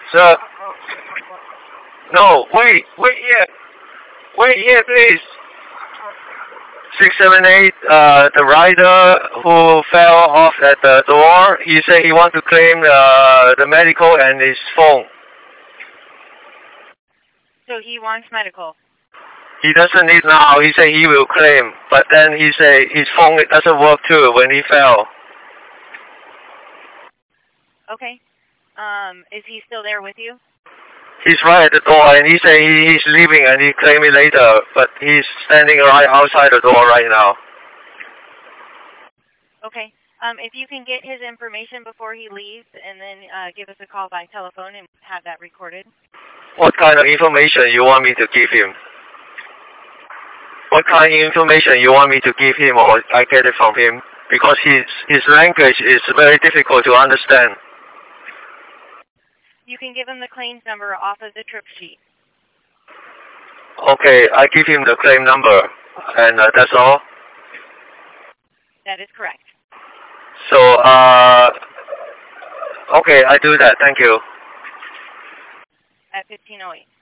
Sir. No, wait here, please. 678, the rider who fell off at the door, he said he wants to claim the medical and his phone. So he wants medical? He doesn't need now, he said he will claim, but then he said his phone doesn't work too when he fell. Okay. Is he still there with you? He's right at the door, and he said he's leaving and he'll claim it later, but he's standing right outside the door right now. Okay. If you can get his information before he leaves, and then give us a call by telephone and have that recorded. What kind of information you want me to give him? What kind of information you want me to give him, or I get it from him? Because his language is very difficult to understand. You can give him the claims number off of the trip sheet. Okay, I give him the claim number, and that's all? That is correct. So, okay, I do that. Thank you. At 1508.